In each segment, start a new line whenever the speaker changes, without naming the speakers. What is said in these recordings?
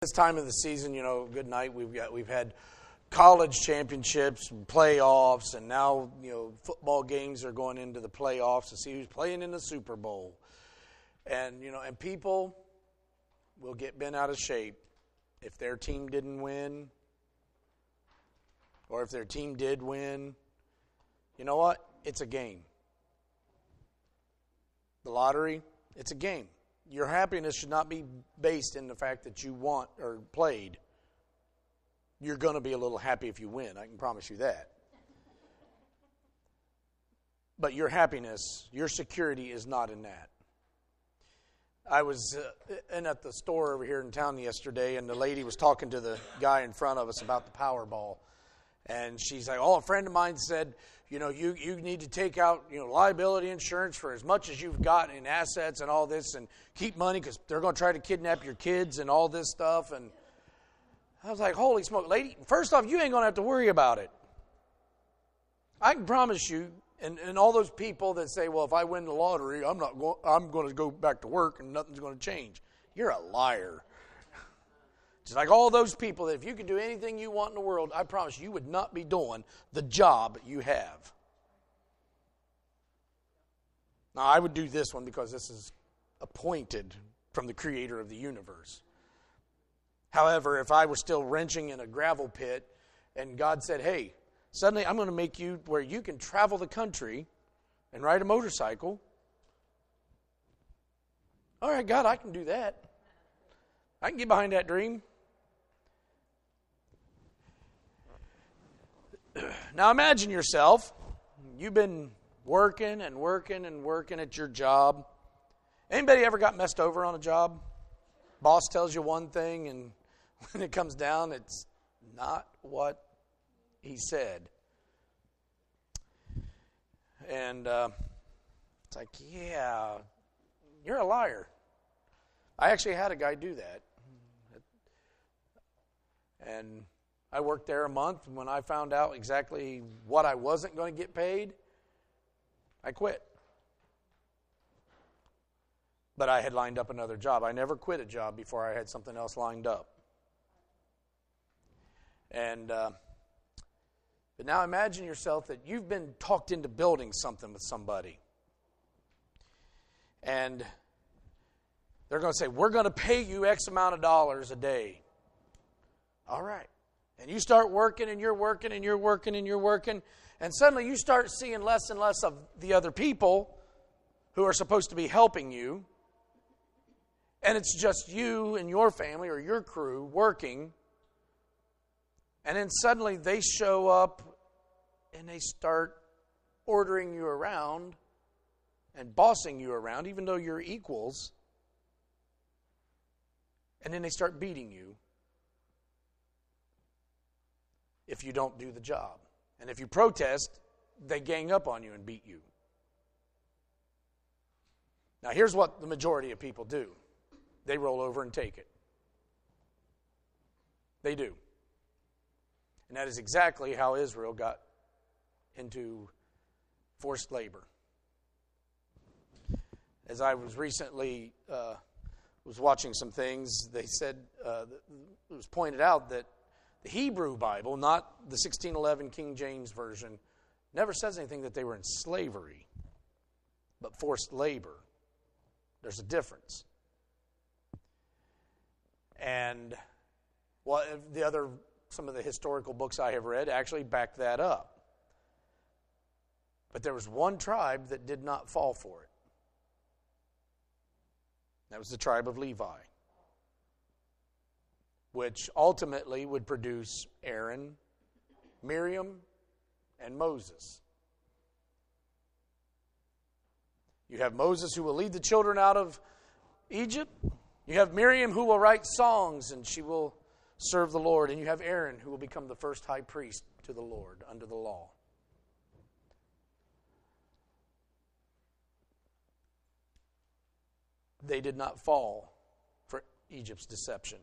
This time of the season, good night. We've had college championships, and playoffs, and now football games are going into the playoffs to see who's playing in the Super Bowl. And and people will get bent out of shape if their team didn't win, or if their team did win. You know what? It's a game. The lottery, it's a game. Your happiness should not be based in the fact that you won or played. You're going to be a little happy if you win. I can promise you that. But your happiness, your security is not in that. I was at the store over here in town yesterday, and the lady was talking to the guy in front of us about the Powerball. And she's like, a friend of mine said, you need to take out, liability insurance for as much as you've got in assets and all this, and keep money because they're going to try to kidnap your kids and all this stuff. And I was like, holy smoke, lady, first off, you ain't going to have to worry about it. I can promise you, and all those people that say, well, if I win the lottery, I'm going to go back to work and nothing's going to change. You're a liar. Just like all those people that if you could do anything you want in the world, I promise you would not be doing the job you have. Now, I would do this one because this is appointed from the creator of the universe. However, if I were still wrenching in a gravel pit and God said, hey, suddenly I'm going to make you where you can travel the country and ride a motorcycle. All right, God, I can do that. I can get behind that dream. Now imagine yourself, you've been working and working and working at your job. Anybody ever got messed over on a job? Boss tells you one thing, and when it comes down, it's not what he said. And it's like, yeah, you're a liar. I actually had a guy do that. And I worked there a month, and when I found out exactly what I wasn't going to get paid, I quit. But I had lined up another job. I never quit a job before I had something else lined up. And but now imagine yourself that you've been talked into building something with somebody. And they're going to say, we're going to pay you X amount of dollars a day. All right. And you start working and you're working and you're working and you're working. And suddenly you start seeing less and less of the other people who are supposed to be helping you. And it's just you and your family or your crew working. And then suddenly they show up and they start ordering you around and bossing you around, even though you're equals. And then they start beating you if you don't do the job. And if you protest, they gang up on you and beat you. Now, here's what the majority of people do. They roll over and take it. They do. And that is exactly how Israel got into forced labor. As I was recently was watching some things, they said, it was pointed out that the Hebrew Bible, not the 1611 King James Version, never says anything that they were in slavery, but forced labor. There's a difference. And some of the historical books I have read actually back that up. But there was one tribe that did not fall for it. That was the tribe of Levi, which ultimately would produce Aaron, Miriam, and Moses. You have Moses who will lead the children out of Egypt. You have Miriam who will write songs and she will serve the Lord. And you have Aaron who will become the first high priest to the Lord under the law. They did not fall for Egypt's deception.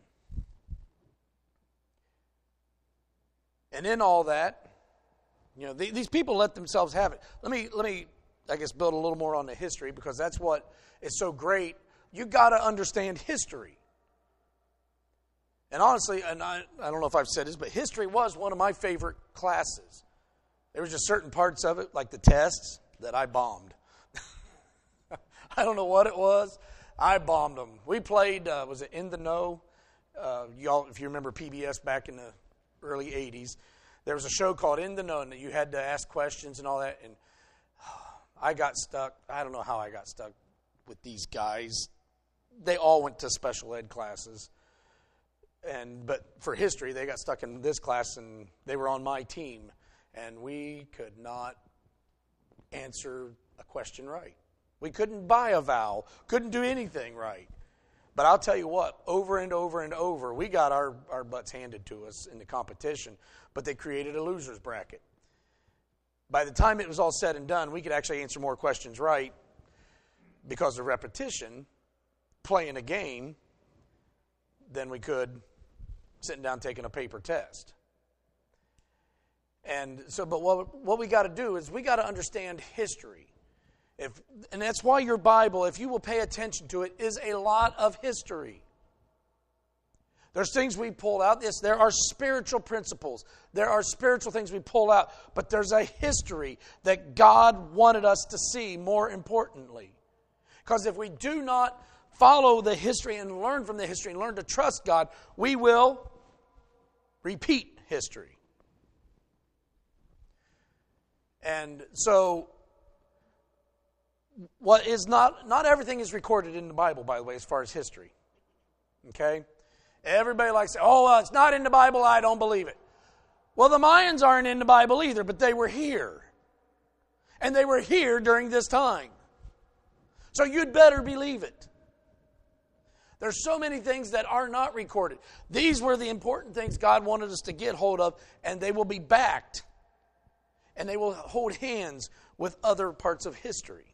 And in all that, these people let themselves have it. Let me, I guess, build a little more on the history because that's what is so great. You got to understand history. And honestly, and I don't know if I've said this, but history was one of my favorite classes. There was just certain parts of it, like the tests, that I bombed. I don't know what it was. I bombed them. We played, was it In the Know? Y'all, if you remember PBS back in the early 80s, there was a show called In the Know, and you had to ask questions and all that. And I got stuck. I don't know how I got stuck with these guys. They all went to special ed classes. But for history, they got stuck in this class, and they were on my team. And we could not answer a question right. We couldn't buy a vowel, couldn't do anything right. But I'll tell you what, over and over and over, we got our butts handed to us in the competition, but they created a loser's bracket. By the time it was all said and done, we could actually answer more questions right because of repetition, playing a game, than we could sitting down taking a paper test. And so, but what we got to do is we got to understand history. And that's why your Bible, if you will pay attention to it, is a lot of history. There's things we pull out. Yes, there are spiritual principles. There are spiritual things we pull out. But there's a history that God wanted us to see more importantly. Because if we do not follow the history and learn from the history and learn to trust God, we will repeat history. And so, what is not everything is recorded in the Bible, by the way, as far as history. Okay? Everybody likes to say, it's not in the Bible, I don't believe it. Well, the Mayans aren't in the Bible either, but they were here. And they were here during this time. So you'd better believe it. There's so many things that are not recorded. These were the important things God wanted us to get hold of, and they will be backed. And they will hold hands with other parts of history.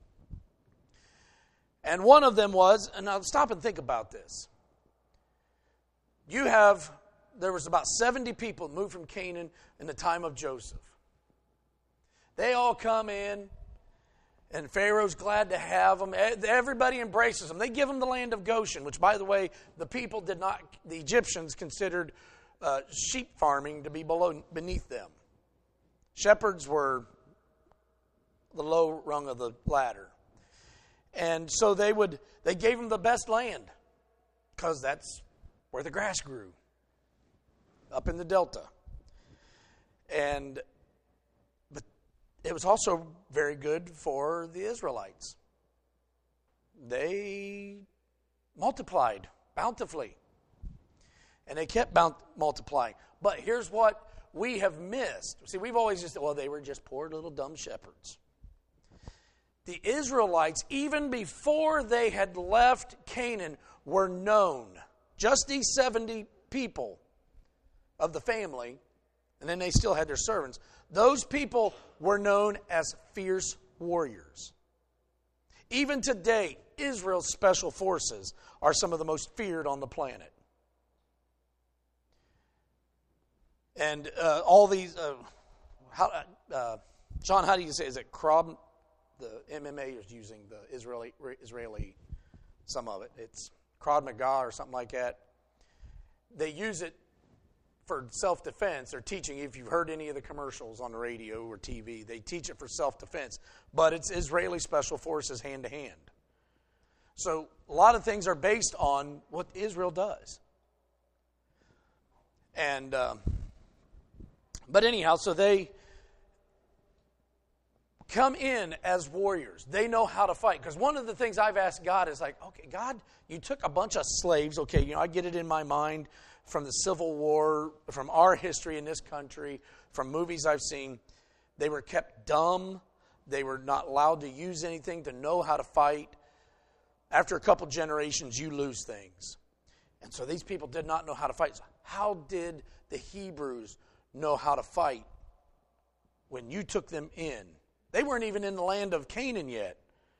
And one of them was, and now stop and think about this. There was about 70 people moved from Canaan in the time of Joseph. They all come in, and Pharaoh's glad to have them. Everybody embraces them. They give them the land of Goshen, which, by the way, the Egyptians considered sheep farming to be beneath them. Shepherds were the low rung of the ladder. And so they gave them the best land because that's where the grass grew, up in the delta. But it was also very good for the Israelites. They multiplied bountifully. And they kept multiplying. But here's what we have missed. See, we've always just said, they were just poor little dumb shepherds. The Israelites, even before they had left Canaan, were known. Just these 70 people of the family, and then they still had their servants. Those people were known as fierce warriors. Even today, Israel's special forces are some of the most feared on the planet. And all these, John, how do you say? Is it Krav? The MMA is using the Israeli, some of it. It's Krav Maga or something like that. They use it for self-defense. They're teaching, if you've heard any of the commercials on the radio or TV, they teach it for self-defense. But it's Israeli Special Forces hand-to-hand. So a lot of things are based on what Israel does. And but anyhow, so they come in as warriors. They know how to fight. Because one of the things I've asked God is like, okay, God, you took a bunch of slaves. Okay, I get it in my mind from the Civil War, from our history in this country, from movies I've seen. They were kept dumb. They were not allowed to use anything to know how to fight. After a couple generations, you lose things. And so these people did not know how to fight. So how did the Hebrews know how to fight when you took them in? They weren't even in the land of Canaan yet.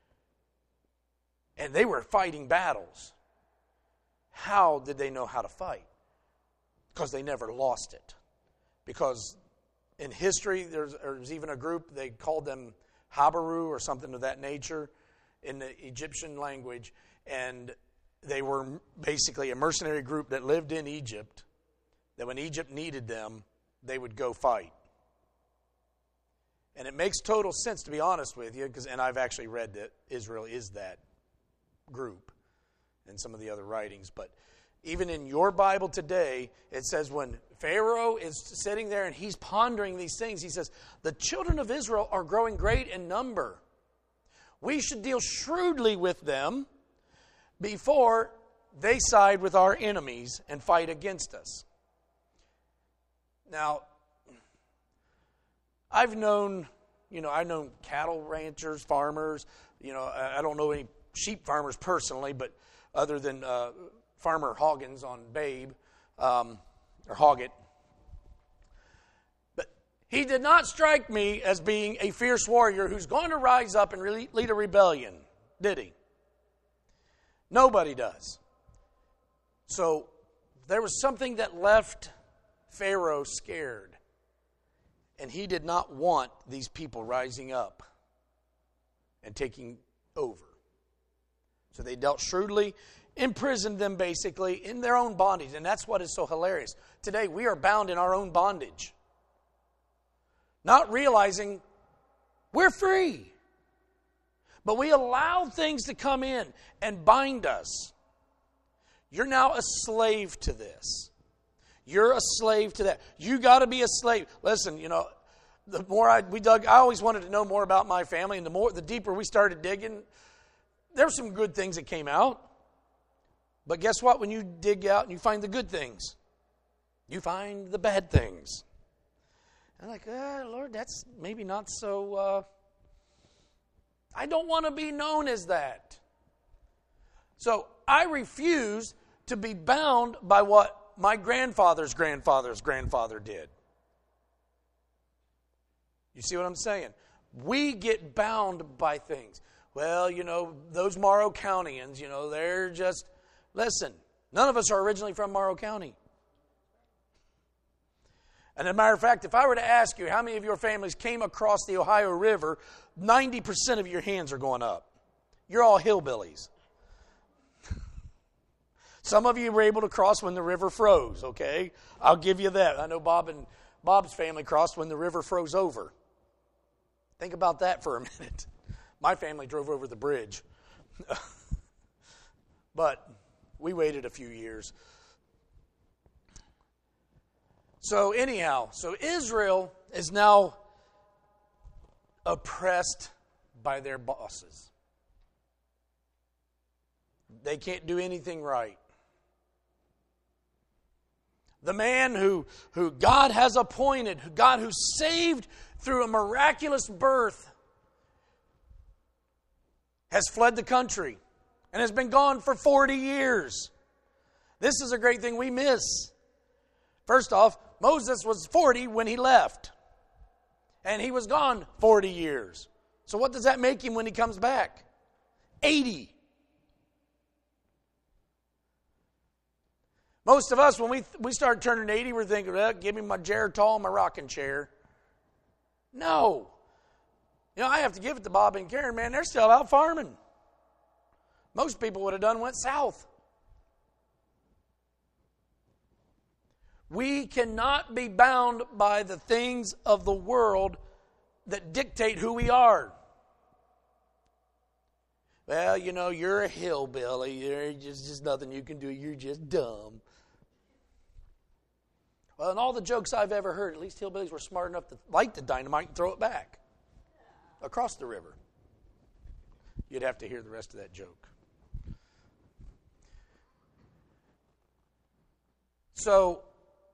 And they were fighting battles. How did they know how to fight? Because they never lost it. Because in history, there's even a group, they called them Habaru or something of that nature in the Egyptian language. And They were basically a mercenary group that lived in Egypt, that when Egypt needed them, they would go fight. And it makes total sense, to be honest with you, and I've actually read that Israel is that group in some of the other writings. But even in your Bible today, it says when Pharaoh is sitting there and he's pondering these things, he says, the children of Israel are growing great in number. We should deal shrewdly with them before they side with our enemies and fight against us. Now, I've known cattle ranchers, farmers. I don't know any sheep farmers personally, but other than Farmer Hoggins on Babe, or Hoggett. But he did not strike me as being a fierce warrior who's going to rise up and lead a rebellion, did he? Nobody does. So there was something that left Pharaoh scared. And he did not want these people rising up and taking over. So they dealt shrewdly, imprisoned them basically in their own bondage. And that's what is so hilarious. Today we are bound in our own bondage. Not realizing we're free. But we allow things to come in and bind us. You're now a slave to this. You're a slave to that. You got to be a slave. Listen, the more I always wanted to know more about my family, and the deeper we started digging, there were some good things that came out. But guess what? When you dig out and you find the good things, you find the bad things. And I'm like, Lord, that's maybe not so. I don't want to be known as that. So I refuse to be bound by what my grandfather's grandfather's grandfather did. You see what I'm saying? We get bound by things. Well, those Morrow Countyans, they're just... Listen, none of us are originally from Morrow County. And as a matter of fact, if I were to ask you how many of your families came across the Ohio River, 90% of your hands are going up. You're all hillbillies. Some of you were able to cross when the river froze, okay? I'll give you that. I know Bob's family crossed when the river froze over. Think about that for a minute. My family drove over the bridge. But we waited a few years. So anyhow, Israel is now oppressed by their bosses. They can't do anything right. The man who God has appointed, God who saved through a miraculous birth, has fled the country and has been gone for 40 years. This is a great thing we miss. First off, Moses was 40 when he left. And he was gone 40 years. So what does that make him when he comes back? 80. Most of us, when we start turning 80, we're thinking, give me my Geritol, my rocking chair. No. I have to give it to Bob and Karen, man. They're still out farming. Most people would have went south. We cannot be bound by the things of the world that dictate who we are. Well, you're a hillbilly. There's just nothing you can do. You're just dumb. Well, in all the jokes I've ever heard, at least hillbillies were smart enough to light the dynamite and throw it back across the river. You'd have to hear the rest of that joke. So,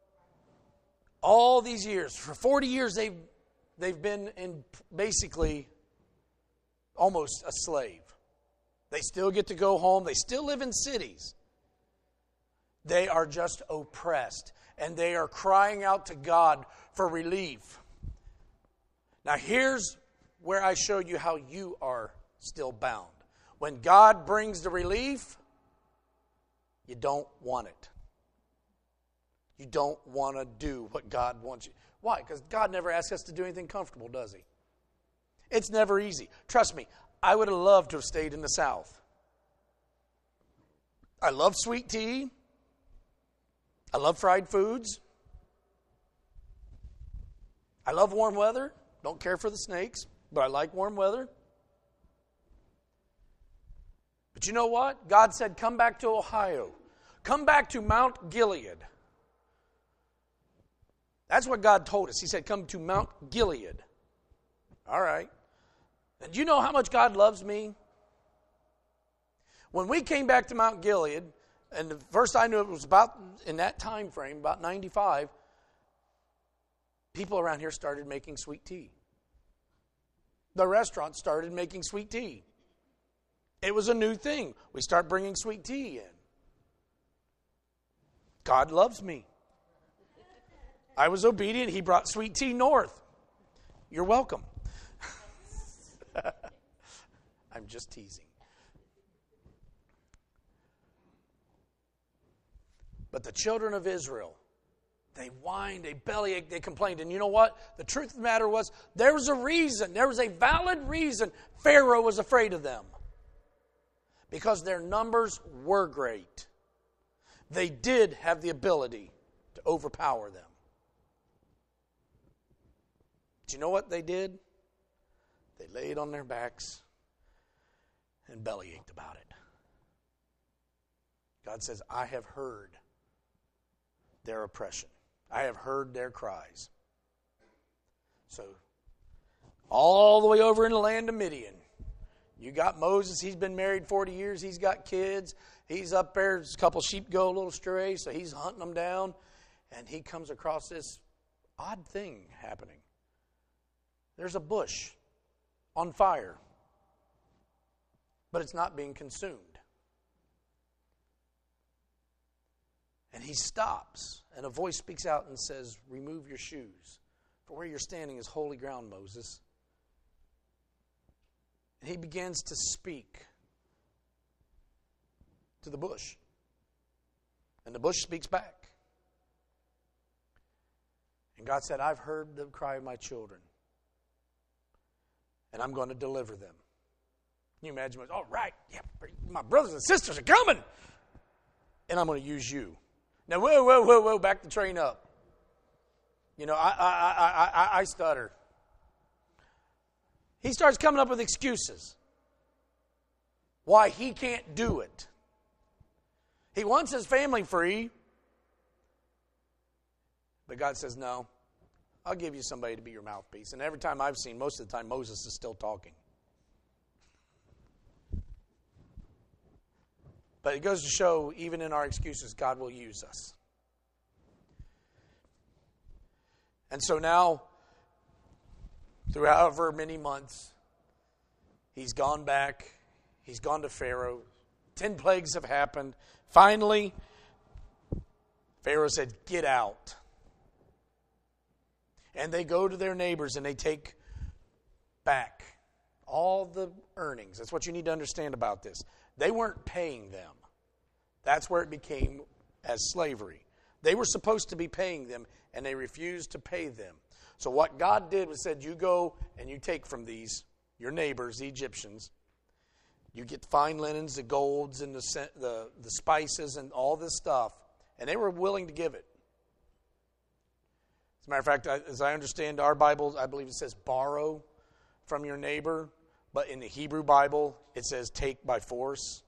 all these years, for 40 years, they've been in basically almost a slave. They still get to go home. They still live in cities. They are just oppressed. And they are crying out to God for relief. Now here's where I show you how you are still bound. When God brings the relief, you don't want it. You don't want to do what God wants you. Why? Because God never asks us to do anything comfortable, does He? It's never easy. Trust me, I would have loved to have stayed in the South. I love sweet tea. I love fried foods. I love warm weather. Don't care for the snakes, but I like warm weather. But you know what? God said, come back to Ohio. Come back to Mount Gilead. That's what God told us. He said, come to Mount Gilead. All right. And do you know how much God loves me? When we came back to Mount Gilead, and the first I knew it was about, in that time frame, about 95, people around here started making sweet tea. The restaurant started making sweet tea. It was a new thing. We start bringing sweet tea in. God loves me. I was obedient. He brought sweet tea north. You're welcome. I'm just teasing. But the children of Israel, they whined, they bellyached, they complained. And you know what? The truth of the matter was, there was a reason, there was a valid reason Pharaoh was afraid of them. Because their numbers were great. They did have the ability to overpower them. Do you know what they did? They laid on their backs and bellyached about it. God says, I have heard their oppression. I have heard their cries. So, all the way over in the land of Midian, you got Moses. He's been married 40 years. He's got kids. He's up there. There's a couple sheep go a little stray, so he's hunting them down. And he comes across this odd thing happening. There's a bush on fire, but it's not being consumed. And he stops, and a voice speaks out and says, remove your shoes, for where you're standing is holy ground, Moses. And he begins to speak to the bush. And the bush speaks back. And God said, I've heard the cry of my children, and I'm going to deliver them. Can you imagine? All right, yeah, my brothers and sisters are coming, and I'm going to use you. Now, whoa, back the train up. You know, I stutter. He starts coming up with excuses why he can't do it. He wants his family free. But God says, no, I'll give you somebody to be your mouthpiece. And every time I've seen, most of the time, Moses is still talking. But it goes to show, even in our excuses, God will use us. And so now, through however many months, he's gone back. He's gone to Pharaoh. 10 plagues have happened. Finally, Pharaoh said, get out. And they go to their neighbors and they take back all the earnings. That's what you need to understand about this. They weren't paying them. That's where it became as slavery. They were supposed to be paying them, and they refused to pay them. So what God did was said, you go and you take from these, your neighbors, the Egyptians. You get the fine linens, the golds, and the spices, and all this stuff. And they were willing to give it. As a matter of fact, as I understand our Bible, I believe it says borrow from your neighbor. But in the Hebrew Bible, it says take by force.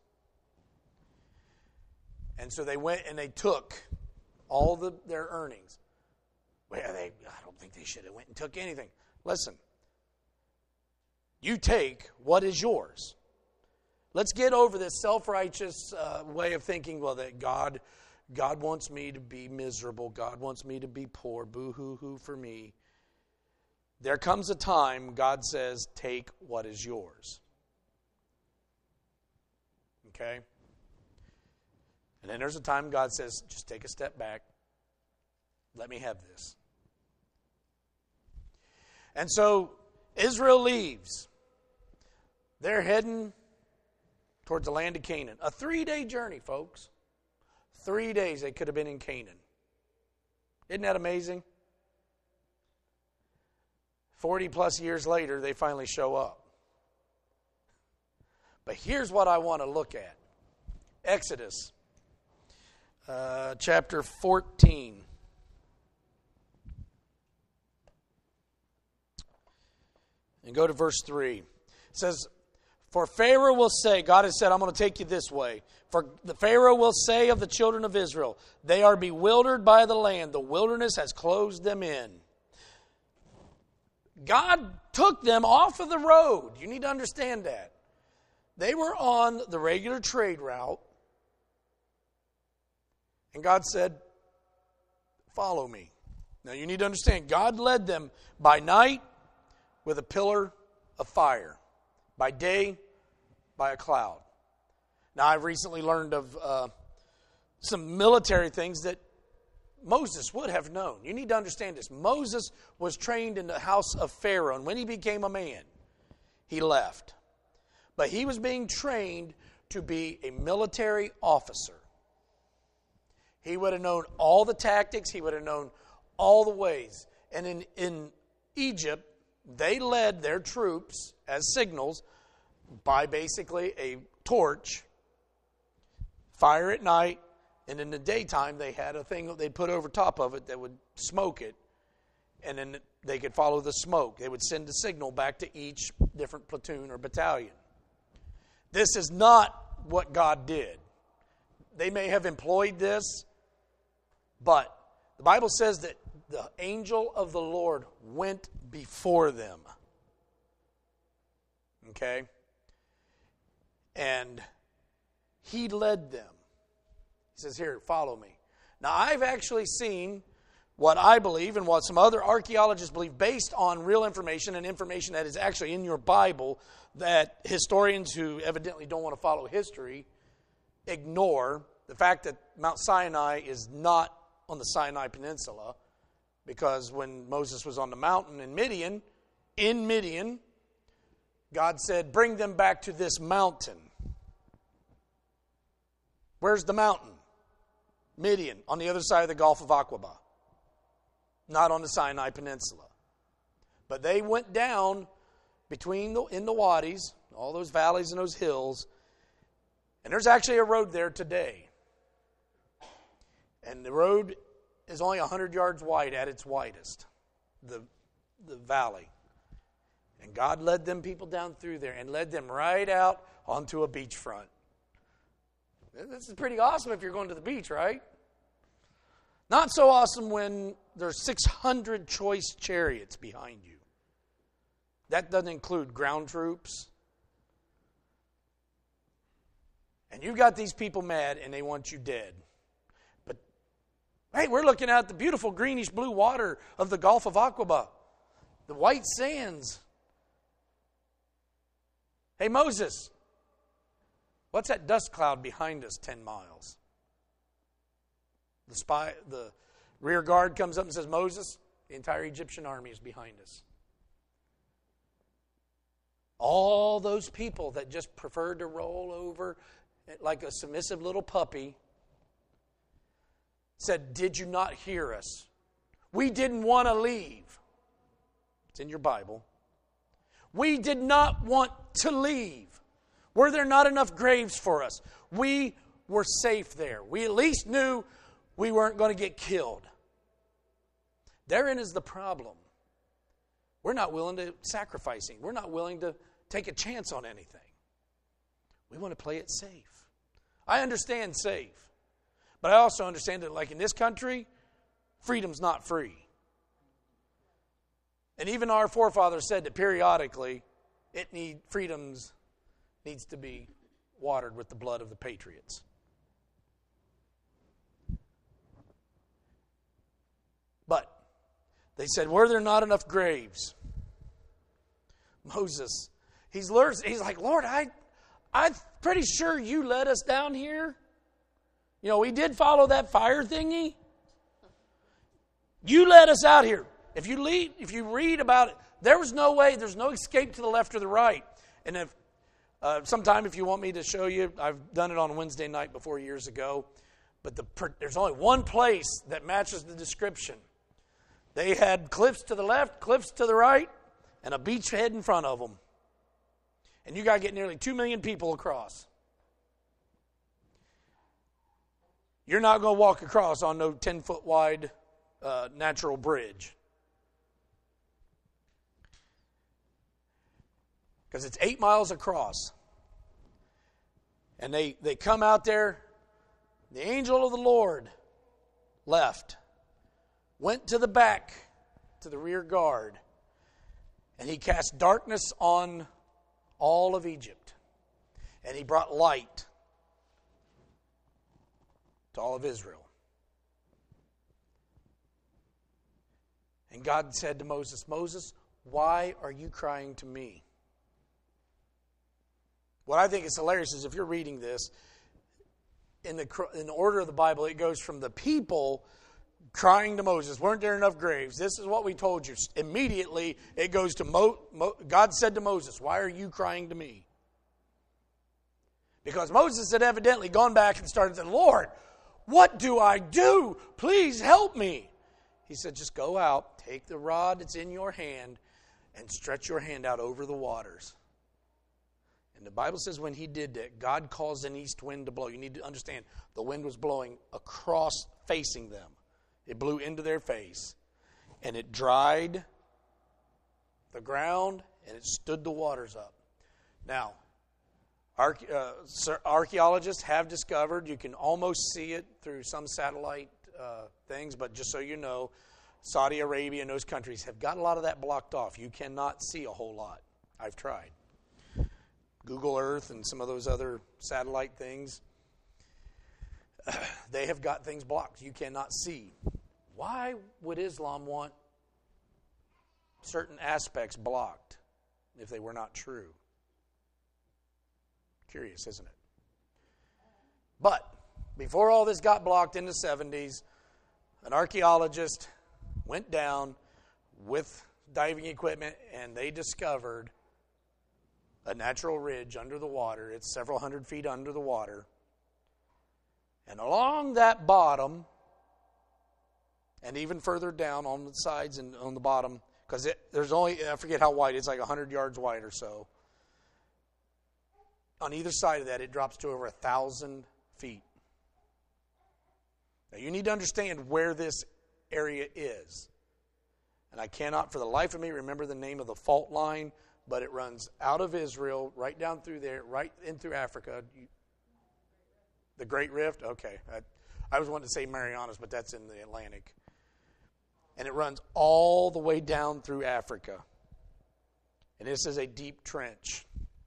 And so they went and they took all their earnings. Well, I don't think they should have went and took anything. Listen, you take what is yours. Let's get over this self-righteous way of thinking, well, that God wants me to be miserable. God wants me to be poor. Boo-hoo-hoo for me. There comes a time God says, take what is yours. Okay? And then there's a time God says, just take a step back. Let me have this. And so Israel leaves. They're heading towards the land of Canaan. A 3-day journey, folks. 3 days they could have been in Canaan. Isn't that amazing? 40 plus years later, they finally show up. But here's what I want to look at. Exodus chapter 14. And go to verse 3. It says, for Pharaoh will say, God has said, I'm going to take you this way. For the Pharaoh will say of the children of Israel, they are bewildered by the land. The wilderness has closed them in. God took them off of the road. You need to understand that. They were on the regular trade route. And God said, follow me. Now you need to understand, God led them by night with a pillar of fire. By day, by a cloud. Now, I've recently learned of some military things that Moses would have known. You need to understand this. Moses was trained in the house of Pharaoh, and when he became a man, he left. But he was being trained to be a military officer. He would have known all the tactics. He would have known all the ways. And in Egypt, they led their troops as signals by basically a torch, fire at night, and in the daytime they had a thing that they'd put over top of it that would smoke it, and then they could follow the smoke. They would send a signal back to each different platoon or battalion. This is not what God did. They may have employed this, but the Bible says that the angel of the Lord went before them. Okay? And he led them. He says, here, follow me. Now, I've actually seen what I believe and what some other archaeologists believe based on real information and information that is actually in your Bible that historians who evidently don't want to follow history ignore. The fact that Mount Sinai is not on the Sinai Peninsula, because when Moses was on the mountain in Midian, God said, bring them back to this mountain. Where's the mountain? Midian, on the other side of the Gulf of Aqaba. Not on the Sinai Peninsula. But they went down in the wadis, all those valleys and those hills, and there's actually a road there today. And the road is only 100 yards wide at its widest, the valley. And God led them people down through there and led them right out onto a beachfront. This is pretty awesome if you're going to the beach, right? Not so awesome when there's 600 choice chariots behind you. That doesn't include ground troops. And you've got these people mad and they want you dead. But, hey, we're looking at the beautiful greenish blue water of the Gulf of Aqaba. The white sands. Hey, Moses, what's that dust cloud behind us 10 miles? The rear guard comes up and says, Moses, the entire Egyptian army is behind us. All those people that just preferred to roll over like a submissive little puppy said, did you not hear us? We didn't want to leave. It's in your Bible. We did not want to leave. Were there not enough graves for us? We were safe there. We at least knew we weren't going to get killed. Therein is the problem. We're not willing to sacrifice. We're not willing to take a chance on anything. We want to play it safe. I understand safe. But I also understand that, like in this country, freedom's not free. And even our forefathers said that periodically freedom needs to be watered with the blood of the patriots. But they said, were there not enough graves? Moses, he's like, Lord, I'm pretty sure you led us down here. You know, we did follow that fire thingy. You led us out here. If you read about it, there was no way, there's no escape to the left or the right. And if sometime if you want me to show you, I've done it on Wednesday night before years ago, but there's only one place that matches the description. They had cliffs to the left, cliffs to the right, and a beachhead in front of them. And you got to get nearly 2 million people across. You're not going to walk across on no 10-foot wide natural bridge. Because it's 8 miles across. And they come out there. The angel of the Lord left, went to the back, to the rear guard, and he cast darkness on all of Egypt. And he brought light to all of Israel. And God said to Moses, Moses, why are you crying to me? What I think is hilarious is if you're reading this, in the order of the Bible, it goes from the people crying to Moses, weren't there enough graves? This is what we told you. Immediately, it goes to God said to Moses, why are you crying to me? Because Moses had evidently gone back and started saying, Lord, what do I do? Please help me. He said, just go out, take the rod that's in your hand, and stretch your hand out over the waters. And the Bible says when he did that, God caused an east wind to blow. You need to understand, the wind was blowing across, facing them. It blew into their face. And it dried the ground, and it stood the waters up. Now, archaeologists have discovered, you can almost see it through some satellite things, but just so you know, Saudi Arabia and those countries have got a lot of that blocked off. You cannot see a whole lot. I've tried. Google Earth and some of those other satellite things, they have got things blocked. You cannot see. Why would Islam want certain aspects blocked if they were not true? Curious, isn't it? But before all this got blocked in the 70s, an archaeologist went down with diving equipment and they discovered a natural ridge under the water. It's several hundred feet under the water. And along that bottom, and even further down on the sides and on the bottom, because there's only, I forget how wide, it's like 100 yards wide or so. On either side of that, it drops to over 1,000 feet. Now, you need to understand where this area is. And I cannot, for the life of me, remember the name of the fault line, but it runs out of Israel, right down through there, right in through Africa. The Great Rift? Okay. I was wanting to say Marianas, but that's in the Atlantic. And it runs all the way down through Africa. And this is a deep trench.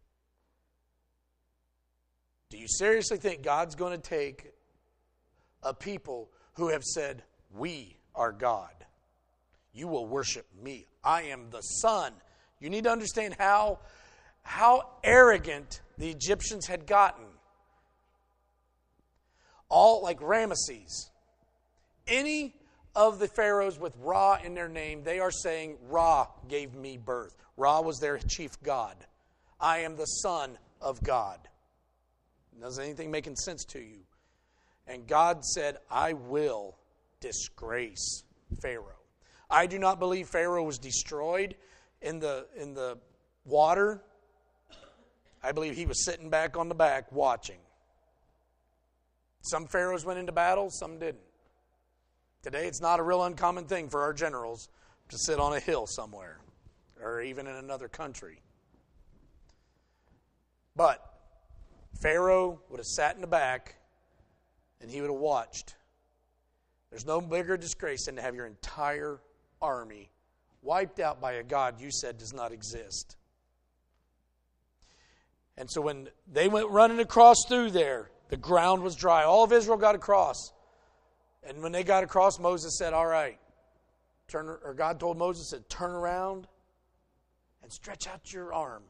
Do you seriously think God's going to take a people who have said, we are God? You will worship me. I am the Son. You need to understand how arrogant the Egyptians had gotten. All like Ramesses. Any of the pharaohs with Ra in their name, they are saying, Ra gave me birth. Ra was their chief god. I am the Son of God. Does anything making sense to you? And God said, I will disgrace Pharaoh. I do not believe Pharaoh was destroyed in the water. I believe he was sitting back on the back watching. Some pharaohs went into battle, some didn't. Today it's not a real uncommon thing for our generals to sit on a hill somewhere or even in another country. But Pharaoh would have sat in the back and he would have watched. There's no bigger disgrace than to have your entire army wiped out by a God you said does not exist. And so when they went running across through there, the ground was dry. All of Israel got across. And when they got across, Moses said, all right. God told Moses, said, turn around and stretch out your arm.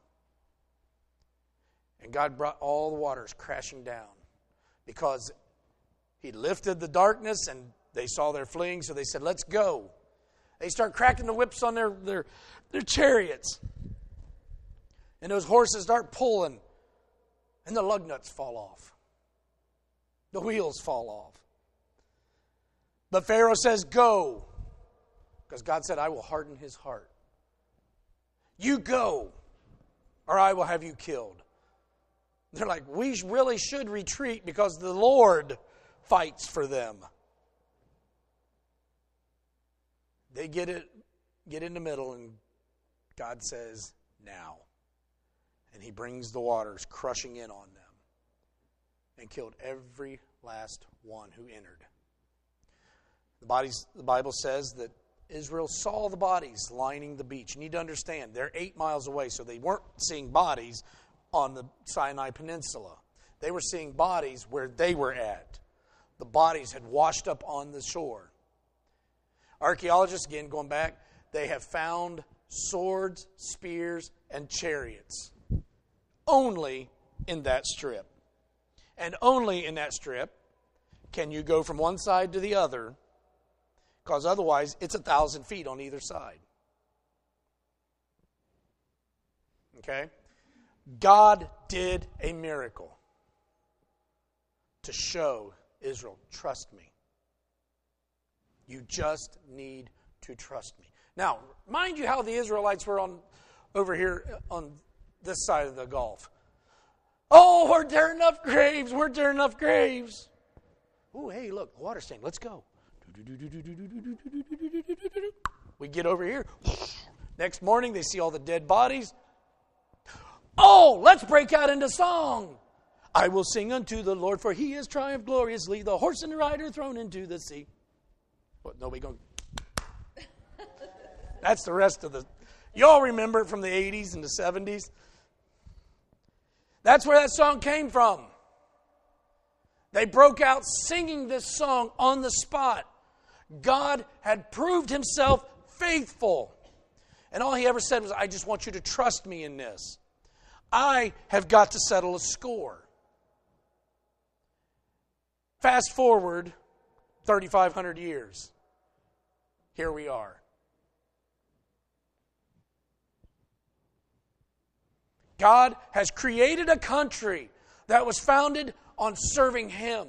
And God brought all the waters crashing down because he lifted the darkness and they saw their fleeing, so they said, let's go. They start cracking the whips on their chariots. And those horses start pulling, and the lug nuts fall off. The wheels fall off. But Pharaoh says, go. Because God said, I will harden his heart. You go, or I will have you killed. They're like, we really should retreat because the Lord fights for them. They get in the middle, and God says, now. And he brings the waters crushing in on them and killed every last one who entered. The Bible says that Israel saw the bodies lining the beach. You need to understand, they're 8 miles away, so they weren't seeing bodies on the Sinai Peninsula. They were seeing bodies where they were at. The bodies had washed up on the shore. Archaeologists, again, going back, they have found swords, spears, and chariots only in that strip. And only in that strip can you go from one side to the other, because otherwise it's 1,000 feet on either side. Okay? God did a miracle to show Israel, trust me. You just need to trust me. Now, mind you how the Israelites were over here on this side of the Gulf. Oh, we're tearing up graves. We're tearing up graves. Oh, hey, look, water stand. Let's go. We get over here. Next morning, they see all the dead bodies. Oh, let's break out into song. I will sing unto the Lord, for he has triumphed gloriously. The horse and the rider thrown into the sea. What, nobody going? That's the rest of the... Y'all remember it from the 80s and the 70s? That's where that song came from. They broke out singing this song on the spot. God had proved himself faithful. And all he ever said was, I just want you to trust me in this. I have got to settle a score. Fast forward 3,500 years. Here we are. God has created a country that was founded on serving him.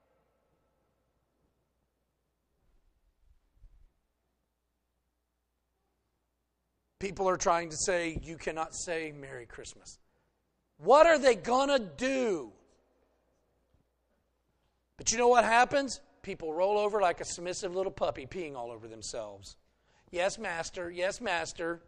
People are trying to say, you cannot say Merry Christmas. What are they going to do? But you know what happens? People roll over like a submissive little puppy peeing all over themselves. Yes, Master. Yes, Master.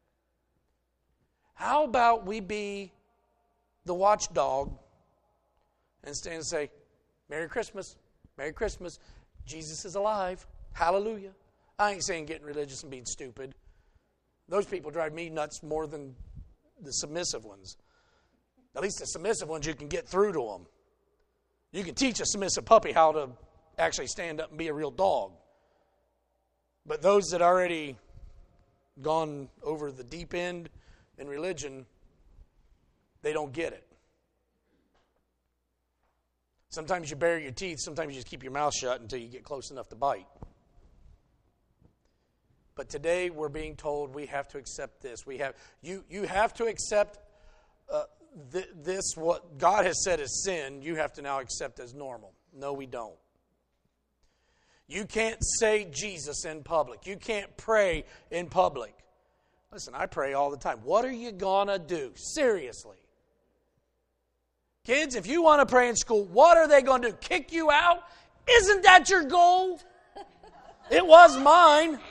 How about we be the watchdog and stand and say, Merry Christmas, Merry Christmas. Jesus is alive. Hallelujah. I ain't saying getting religious and being stupid. Those people drive me nuts more than the submissive ones. At least the submissive ones, you can get through to them. You can teach a submissive puppy how to actually stand up and be a real dog. But those that already gone over the deep end in religion, they don't get it. Sometimes you bare your teeth, sometimes you just keep your mouth shut until you get close enough to bite. But today we're being told we have to accept this. You have to accept this, what God has said is sin, you have to now accept as normal. No, we don't. You can't say Jesus in public. You can't pray in public. Listen, I pray all the time. What are you going to do? Seriously. Kids, if you want to pray in school, what are they going to do? Kick you out? Isn't that your goal? It was mine.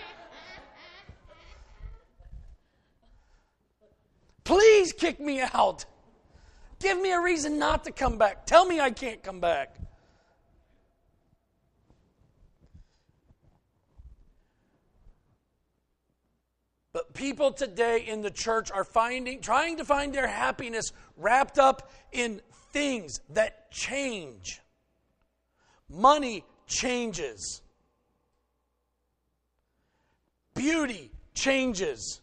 Please kick me out. Give me a reason not to come back. Tell me I can't come back. But people today in the church are trying to find their happiness wrapped up in things that change. Money changes. Beauty changes.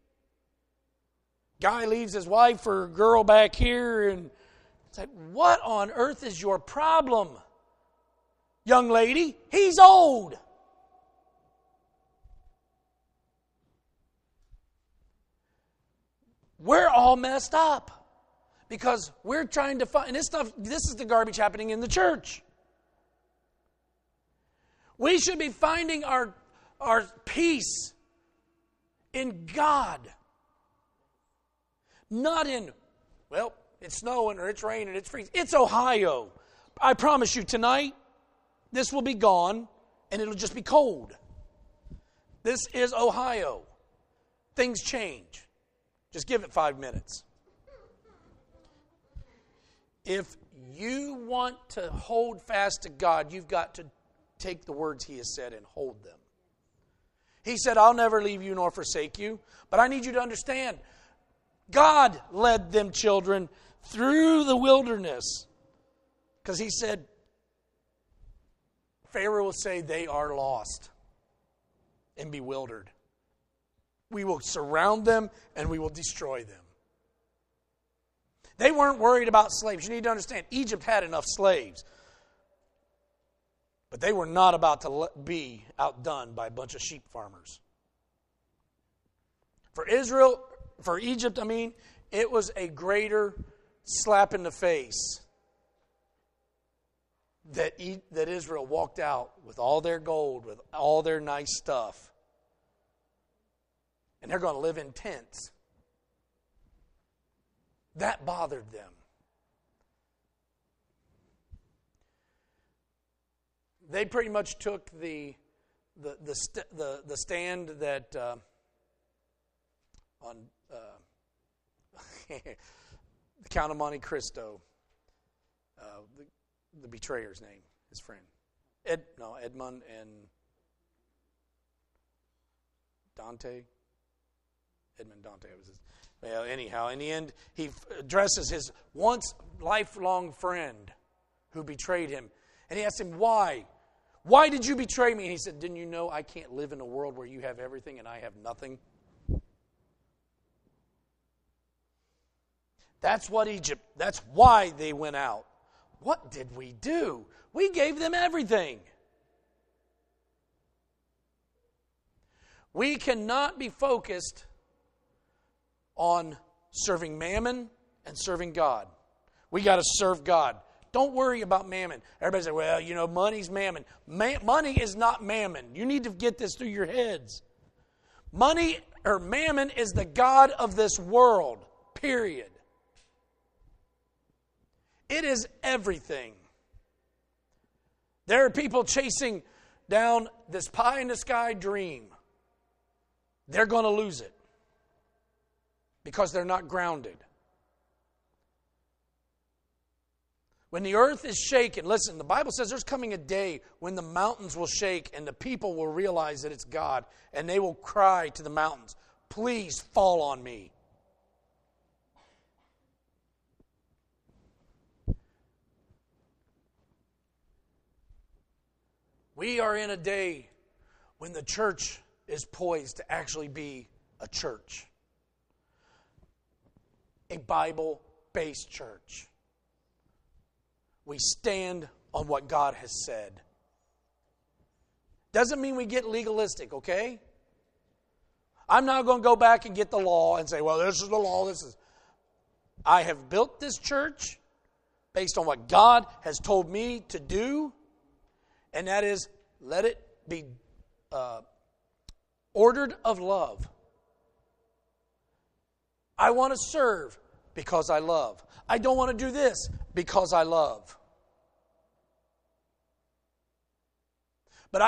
Guy leaves his wife for a girl back here, and it's like, what on earth is your problem? Young lady, he's old. We're all messed up because we're trying to find, and this is the garbage happening in the church. We should be finding our peace in God. Not in, well, it's snowing or it's raining, it's freezing. It's Ohio. I promise you tonight, this will be gone, and it'll just be cold. This is Ohio. Things change. Just give it 5 minutes. If you want to hold fast to God, you've got to take the words He has said and hold them. He said, I'll never leave you nor forsake you. But I need you to understand, God led them children through the wilderness. Because He said, Pharaoh will say they are lost and bewildered. We will surround them and we will destroy them. They weren't worried about slaves. You need to understand, Egypt had enough slaves. But they were not about to be outdone by a bunch of sheep farmers. For Egypt, it was a greater slap in the face that Israel walked out with all their gold, with all their nice stuff. And they're going to live in tents. That bothered them. They pretty much took the stand that on the Count of Monte Cristo, the betrayer's name, his friend, Edmund and Dante. Edmund Dante was his. Well, anyhow, in the end, he addresses his once lifelong friend who betrayed him. And he asked him, why? Why did you betray me? And he said, didn't you know I can't live in a world where you have everything and I have nothing? That's why they went out. What did we do? We gave them everything. We cannot be focused on serving mammon and serving God. We got to serve God. Don't worry about mammon. Everybody says, well, money's mammon. Money is not mammon. You need to get this through your heads. Mammon is the god of this world, period. It is everything. There are people chasing down this pie-in-the-sky dream. They're going to lose it because they're not grounded. When the earth is shaken, listen, the Bible says there's coming a day when the mountains will shake and the people will realize that it's God, and they will cry to the mountains, please fall on me. We are in a day when the church is poised to actually be a church. A Bible-based church. We stand on what God has said. Doesn't mean we get legalistic, okay? I'm not going to go back and get the law and say, well, this is the law, I have built this church based on what God has told me to do, and that is, let it be ordered of love. I want to serve because I love. I don't want to do this because I love. But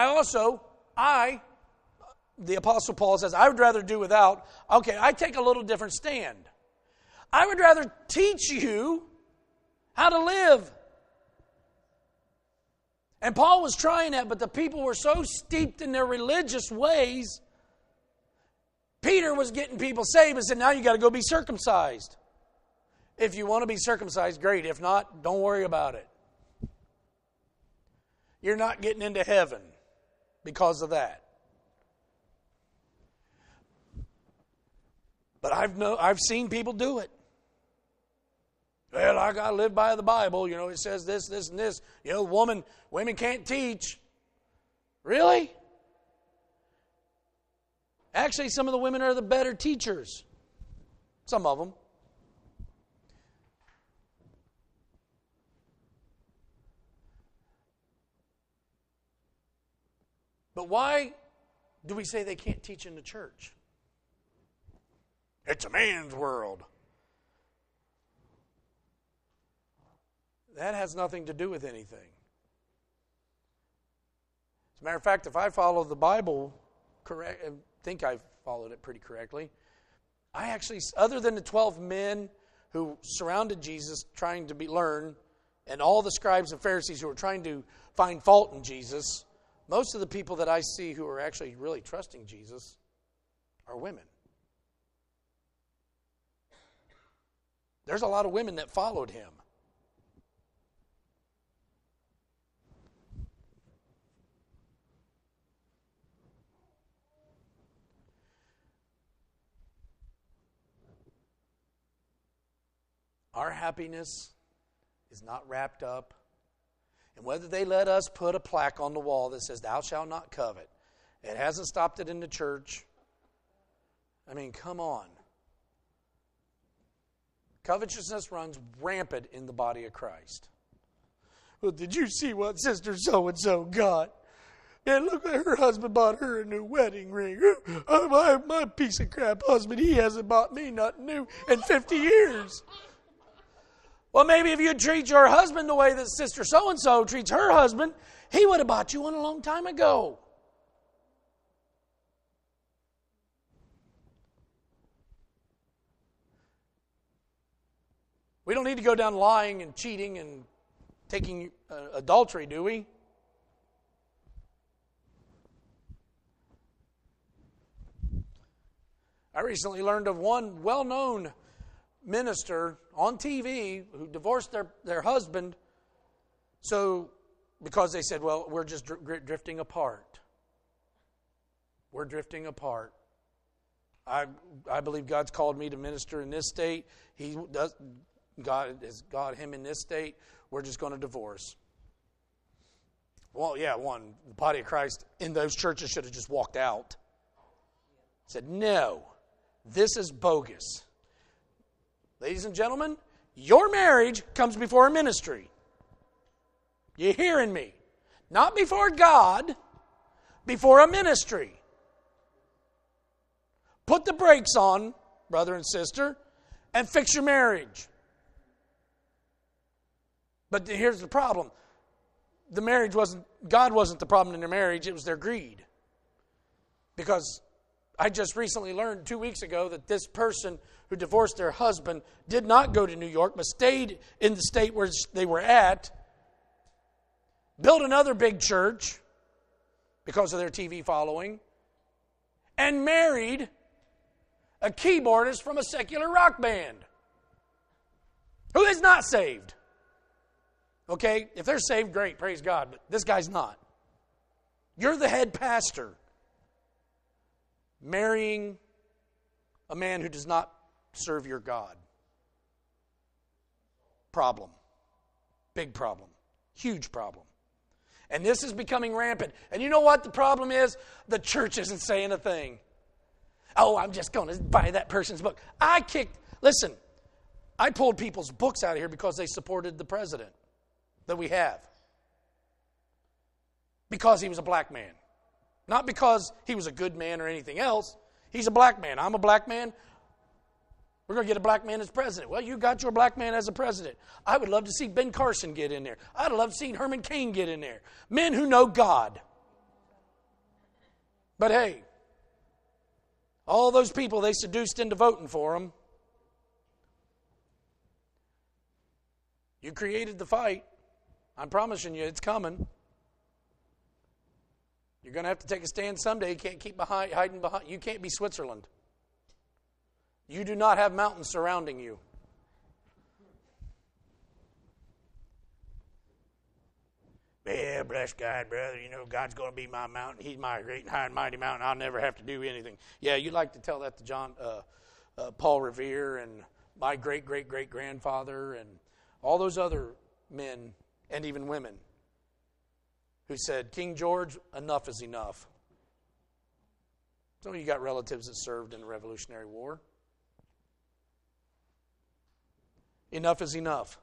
the Apostle Paul says, I would rather do without. Okay, I take a little different stand. I would rather teach you how to live. And Paul was trying that, but the people were so steeped in their religious ways. Peter was getting people saved and said, now you got to go be circumcised. If you want to be circumcised, great. If not, don't worry about it. You're not getting into heaven because of that. But I've seen people do it. Well, I got to live by the Bible. It says this, this, and this. Women can't teach. Really? Actually, some of the women are the better teachers. Some of them. But why do we say they can't teach in the church? It's a man's world. That has nothing to do with anything. As a matter of fact, if I follow the Bible correct, I think I followed it pretty correctly. I actually, other than the 12 men who surrounded Jesus trying to learn, and all the scribes and Pharisees who were trying to find fault in Jesus, most of the people that I see who are actually really trusting Jesus are women. There's a lot of women that followed him. Our happiness is not wrapped up. And whether they let us put a plaque on the wall that says, "Thou shalt not covet," it hasn't stopped it in the church. I mean, come on. Covetousness runs rampant in the body of Christ. Well, did you see what Sister So-and-so got? Yeah, look, her husband bought her a new wedding ring. My piece of crap husband, he hasn't bought me nothing new in 50 years. Well, maybe if you treat your husband the way that Sister So-and-so treats her husband, he would have bought you one a long time ago. We don't need to go down lying and cheating and taking adultery, do we? I recently learned of one well-known minister on TV who divorced their husband because they said, well, we're just drifting apart. We're drifting apart. I believe God's called me to minister in this state. God has got him in this state. We're just going to divorce. Well, yeah, the body of Christ in those churches should have just walked out. Said, no, this is bogus. Ladies and gentlemen, your marriage comes before a ministry. You hearing me? Not before God, before a ministry. Put the brakes on, brother and sister, and fix your marriage. But here's the problem. God wasn't the problem in their marriage, it was their greed. Because I just recently learned 2 weeks ago that this person who divorced their husband did not go to New York, but stayed in the state where they were at, built another big church because of their TV following, and married a keyboardist from a secular rock band who is not saved. Okay, if they're saved, great, praise God, but this guy's not. You're the head pastor marrying a man who does not serve your God. Problem. Big problem. Huge problem. And this is becoming rampant. And you know what the problem is? The church isn't saying a thing. Oh, I'm just going to buy that person's book. Listen, I pulled people's books out of here because they supported the president that we have. Because he was a black man. Not because he was a good man or anything else. He's a black man. I'm a black man. We're going to get a black man as president. Well, you got your black man as a president. I would love to see Ben Carson get in there. I'd love to see Herman Cain get in there. Men who know God. But hey, all those people they seduced into voting for him. You created the fight. I'm promising you it's coming. You're going to have to take a stand someday. You can't keep hiding behind. You can't be Switzerland. You do not have mountains surrounding you. Yeah, bless God, brother. You know, God's going to be my mountain. He's my great and high and mighty mountain. I'll never have to do anything. Yeah, you like to tell that to Paul Revere and my great-great-great-grandfather and all those other men and even women who said, King George, enough is enough. Some of you got relatives that served in the Revolutionary War. Enough is enough.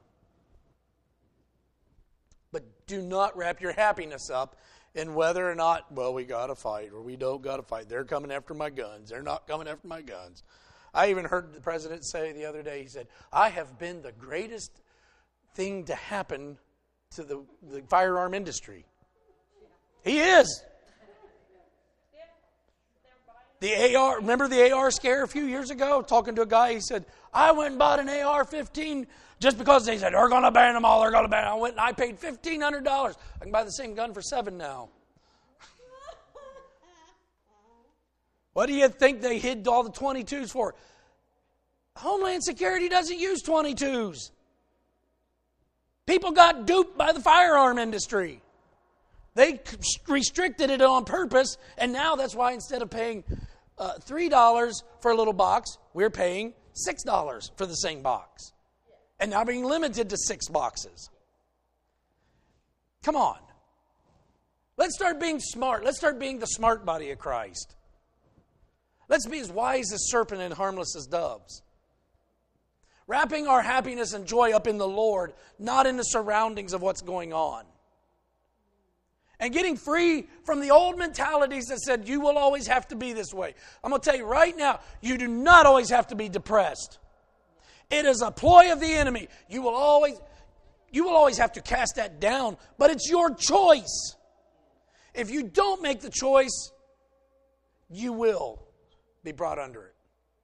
But do not wrap your happiness up in whether or not, well, we got to fight or we don't got to fight. They're coming after my guns. They're not coming after my guns. I even heard the president say the other day, he said, I have been the greatest thing to happen to the firearm industry. He is. The AR, remember the AR scare a few years ago? Talking to a guy, he said, I went and bought an AR-15 just because they said, they're going to ban them all, they're going to ban them. I went and I paid $1,500. I can buy the same gun for $7 now. What do you think they hid all the 22s for? Homeland Security doesn't use 22s. People got duped by the firearm industry. They restricted it on purpose, and now that's why instead of paying $3 for a little box, we're paying $6 for the same box. And now being limited to 6 boxes. Come on. Let's start being smart. Let's start being the smart body of Christ. Let's be as wise as serpent and harmless as doves. Wrapping our happiness and joy up in the Lord, not in the surroundings of what's going on. And getting free from the old mentalities that said you will always have to be this way. I'm going to tell you right now, you do not always have to be depressed. It is a ploy of the enemy. You will always have to cast that down, but it's your choice. If you don't make the choice, you will be brought under it.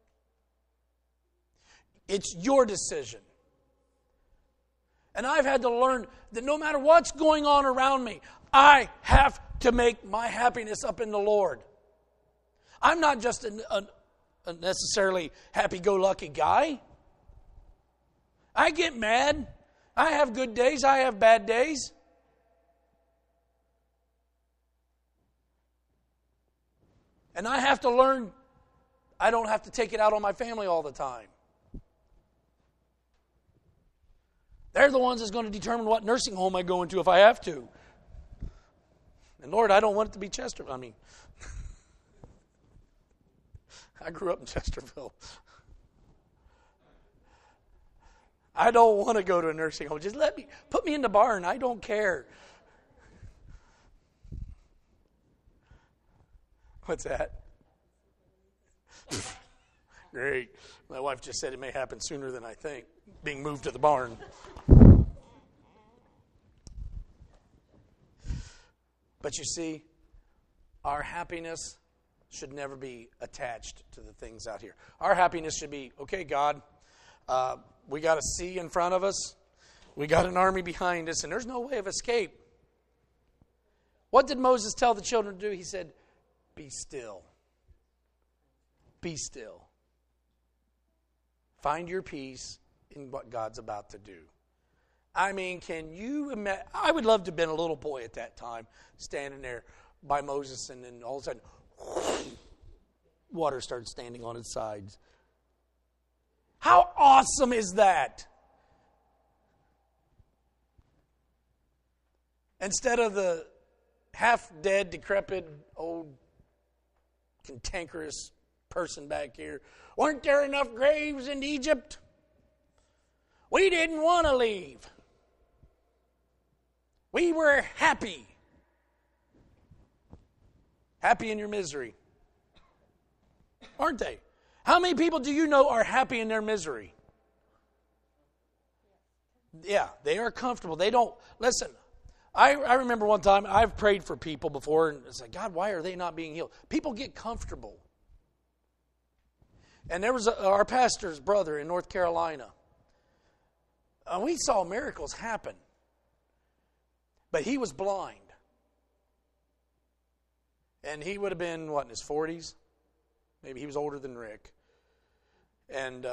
It's your decision. And I've had to learn that no matter what's going on around me, I have to make my happiness up in the Lord. I'm not just a necessarily happy-go-lucky guy. I get mad. I have good days. I have bad days. And I have to learn I don't have to take it out on my family all the time. They're the ones that's going to determine what nursing home I go into if I have to. And Lord, I don't want it to be Chester. I grew up in Chesterville. I don't want to go to a nursing home. Just put me in the barn. I don't care. What's that? Great. My wife just said it may happen sooner than I think, being moved to the barn. But you see, our happiness should never be attached to the things out here. Our happiness should be, okay, God, we got a sea in front of us. We got an army behind us, and there's no way of escape. What did Moses tell the children to do? He said, be still. Be still. Find your peace in what God's about to do. I mean, can you imagine? I would love to have been a little boy at that time, standing there by Moses, and then all of a sudden, water started standing on its sides. How awesome is that? Instead of the half-dead, decrepit, old, cantankerous person back here, weren't there enough graves in Egypt? We didn't want to leave. We were happy. Happy in your misery. Aren't they? How many people do you know are happy in their misery? Yeah, they are comfortable. They don't, listen, I remember one time, I've prayed for people before, and it's like, God, why are they not being healed? People get comfortable. And there was our pastor's brother in North Carolina. We saw miracles happen. But he was blind. And he would have been, in his 40s? Maybe he was older than Rick. And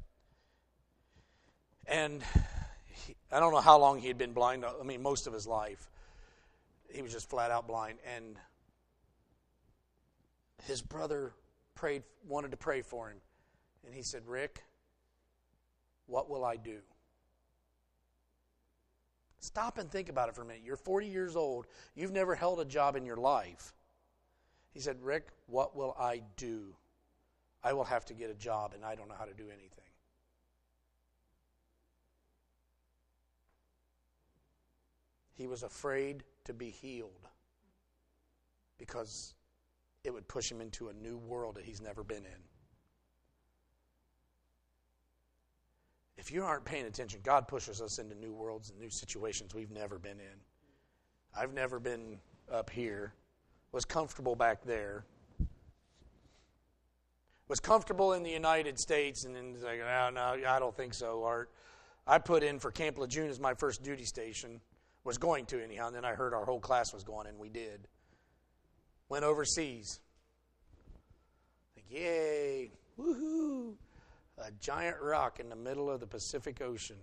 I don't know how long he had been blind. Most of his life. He was just flat out blind. And his brother wanted to pray for him. And he said, Rick, what will I do? Stop and think about it for a minute. You're 40 years old. You've never held a job in your life. He said, Rick, what will I do? I will have to get a job, and I don't know how to do anything. He was afraid to be healed because it would push him into a new world that he's never been in. If you aren't paying attention, God pushes us into new worlds and new situations we've never been in. I've never been up here, was comfortable back there. Was comfortable in the United States, and then like, no, I don't think so, Art. I put in for Camp Lejeune as my first duty station. Was going to anyhow, and then I heard our whole class was going, and we did. Went overseas. Like, yay, woohoo! A giant rock in the middle of the Pacific Ocean.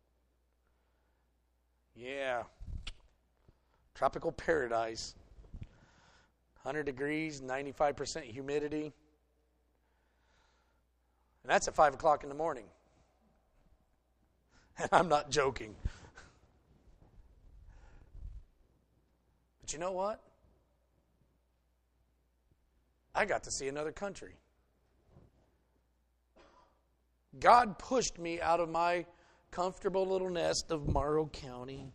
Yeah. Tropical paradise. 100 degrees, 95% humidity. And that's at 5 o'clock in the morning. And I'm not joking. But you know what? I got to see another country. God pushed me out of my comfortable little nest of Morrow County.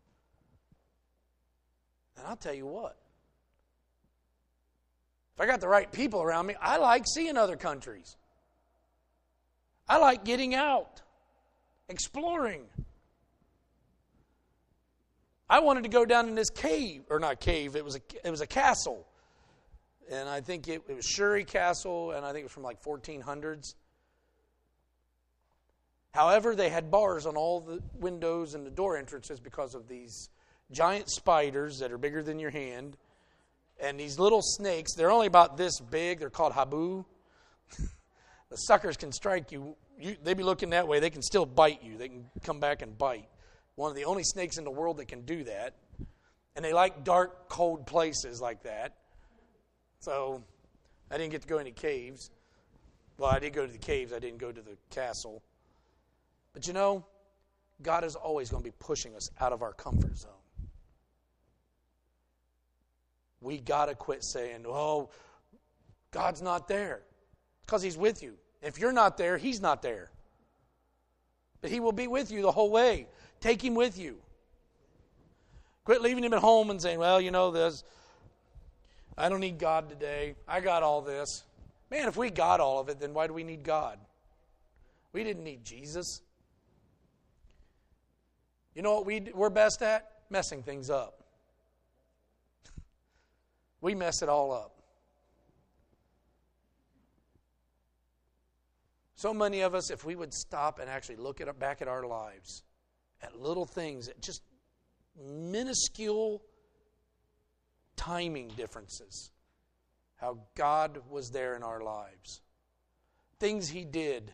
And I'll tell you what. If I got the right people around me, I like seeing other countries. I like getting out, exploring. I wanted to go down in this cave, or not cave, it was a castle. And I think it was Shuri Castle, and I think it was from like 1400s. However, they had bars on all the windows and the door entrances because of these giant spiders that are bigger than your hand. And these little snakes, they're only about this big. They're called habu. The suckers can strike you. They be looking that way. They can still bite you. They can come back and bite. One of the only snakes in the world that can do that. And they like dark, cold places like that. So I didn't get to go any caves. Well, I did go to the caves. I didn't go to the castle. But you know, God is always going to be pushing us out of our comfort zone. We got to quit saying, oh, God's not there. Because He's with you. If you're not there, He's not there. But He will be with you the whole way. Take Him with you. Quit leaving Him at home and saying, well, you know this. I don't need God today. I got all this. Man, if we got all of it, then why do we need God? We didn't need Jesus. You know what we're best at? Messing things up. We mess it all up. So many of us, if we would stop and actually look back at our lives, at little things, at just minuscule timing differences, how God was there in our lives. Things He did.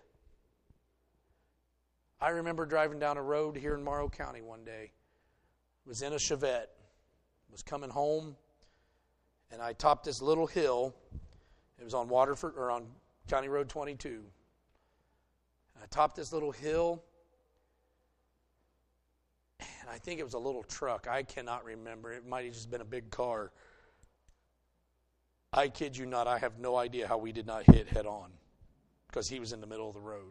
I remember driving down a road here in Morrow County one day. Was in a Chevette. Was coming home, and I topped this little hill. It was on Waterford or on County Road 22. I topped this little hill, and I think it was a little truck. I cannot remember. It might have just been a big car. I kid you not, I have no idea how we did not hit head on because he was in the middle of the road.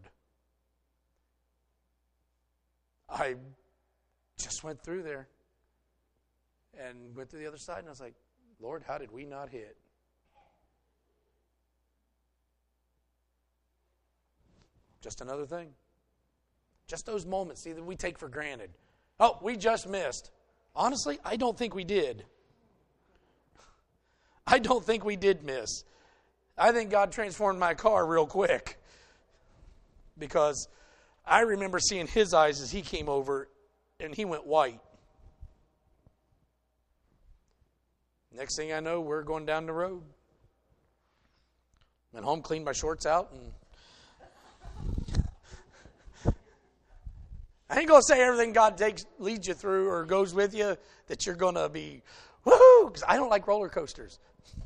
I just went through there and went to the other side, and I was like, Lord, how did we not hit? Just another thing. Just those moments, see, that we take for granted. Oh, we just missed. Honestly, I don't think we did. I don't think we did miss. I think God transformed my car real quick. Because I remember seeing His eyes as He came over and He went white. Next thing I know, we're going down the road. Went home, cleaned my shorts out, and I ain't going to say everything God leads you through or goes with you that you're going to be, woohoo, because I don't like roller coasters.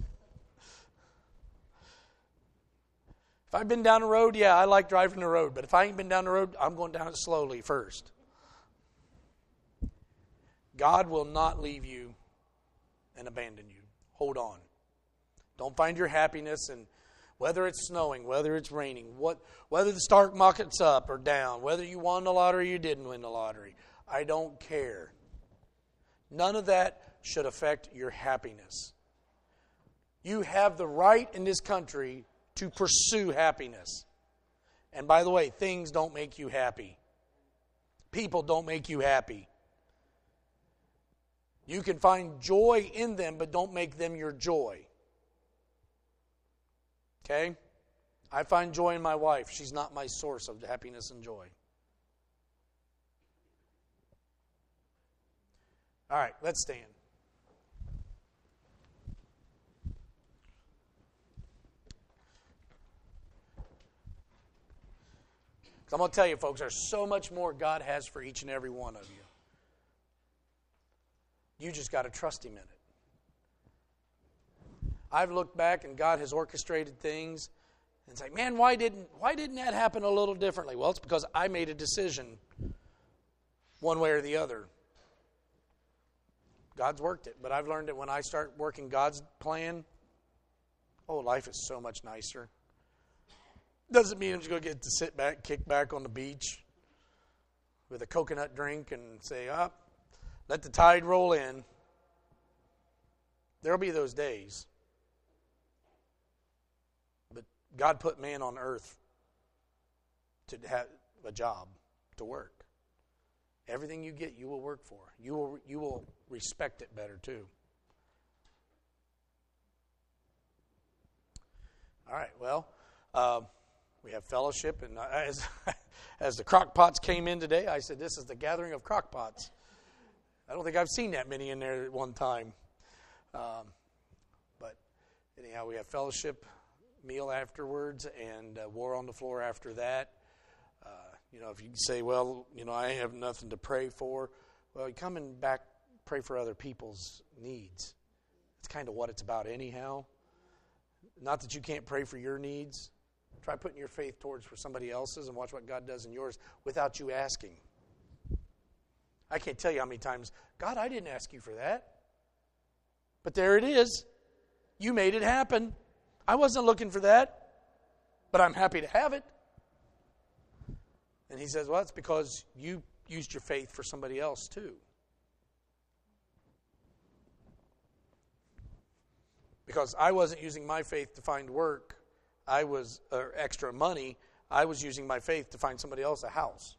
If I've been down the road, yeah, I like driving the road. But if I ain't been down the road, I'm going down it slowly first. God will not leave you and abandon you. Hold on. Don't find your happiness in whether it's snowing, whether it's raining, whether the stock market's up or down, whether you won the lottery or you didn't win the lottery. I don't care. None of that should affect your happiness. You have the right in this country to pursue happiness. And by the way, things don't make you happy. People don't make you happy. You can find joy in them, but don't make them your joy. Okay? I find joy in my wife. She's not my source of happiness and joy. All right, let's stand. I'm going to tell you, folks, there's so much more God has for each and every one of you. You just got to trust Him in it. I've looked back and God has orchestrated things and it's like, man, why didn't that happen a little differently? Well, it's because I made a decision one way or the other. God's worked it, but I've learned that when I start working God's plan, life is so much nicer. Doesn't mean I'm just going to get to sit back, kick back on the beach with a coconut drink and say, let the tide roll in. There'll be those days. But God put man on earth to have a job, to work. Everything you get, you will work for. You will respect it better too. All right, well, we have fellowship, and as the crockpots came in today, I said, this is the gathering of crockpots. I don't think I've seen that many in there at one time. But anyhow, we have fellowship, meal afterwards, and war on the floor after that. If you say, I have nothing to pray for, you come and back pray for other people's needs. It's kind of what it's about anyhow. Not that you can't pray for your needs. Try putting your faith towards for somebody else's and watch what God does in yours without you asking. I can't tell you how many times, God, I didn't ask you for that. But there it is. You made it happen. I wasn't looking for that, but I'm happy to have it. And He says, it's because you used your faith for somebody else too. Because I wasn't using my faith to find work, or extra money. I was using my faith to find somebody else a house.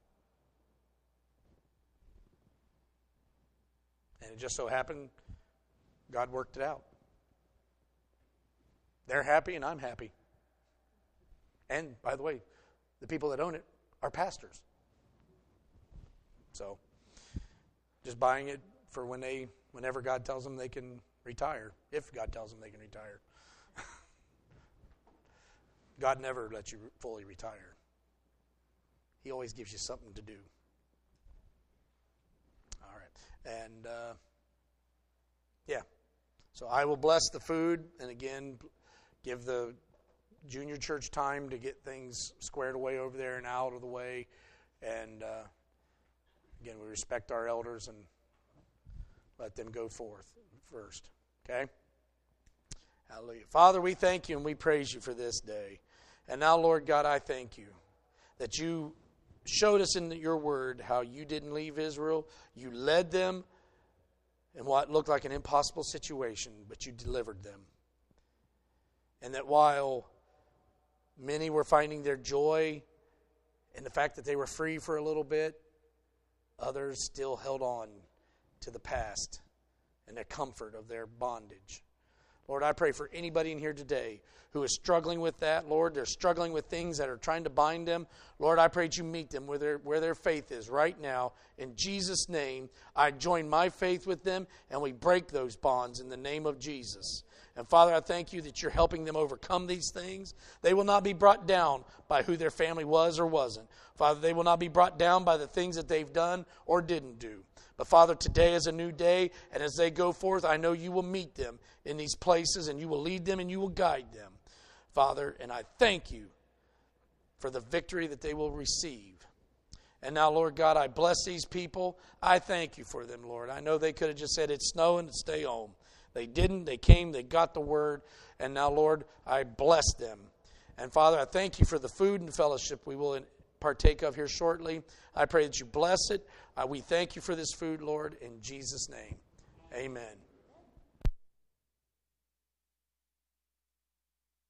And it just so happened, God worked it out. They're happy and I'm happy. And, by the way, the people that own it are pastors. So, just buying it for whenever God tells them they can retire. If God tells them they can retire. God never lets you fully retire. He always gives you something to do. All right. And, so I will bless the food, and again, give the junior church time to get things squared away over there and out of the way. And, again, we respect our elders and let them go forth first. Okay? Hallelujah. Father, we thank you and we praise you for this day. And now, Lord God, I thank you that you showed us in your word how you didn't leave Israel. You led them in what looked like an impossible situation, but you delivered them. And that while many were finding their joy in the fact that they were free for a little bit, others still held on to the past and the comfort of their bondage. Lord, I pray for anybody in here today who is struggling with that. Lord, they're struggling with things that are trying to bind them. Lord, I pray that you meet them where their faith is right now. In Jesus' name, I join my faith with them, and we break those bonds in the name of Jesus. And Father, I thank you that you're helping them overcome these things. They will not be brought down by who their family was or wasn't. Father, they will not be brought down by the things that they've done or didn't do. But Father, today is a new day, and as they go forth, I know you will meet them in these places, and you will lead them and you will guide them. Father, and I thank you for the victory that they will receive. And now, Lord God, I bless these people. I thank you for them, Lord. I know they could have just said, it's snowing, and stay home. They didn't. They came. They got the word. And now, Lord, I bless them. And Father, I thank you for the food and fellowship we will partake of here shortly. I pray that you bless it. We thank you for this food, Lord, in Jesus' name. Amen.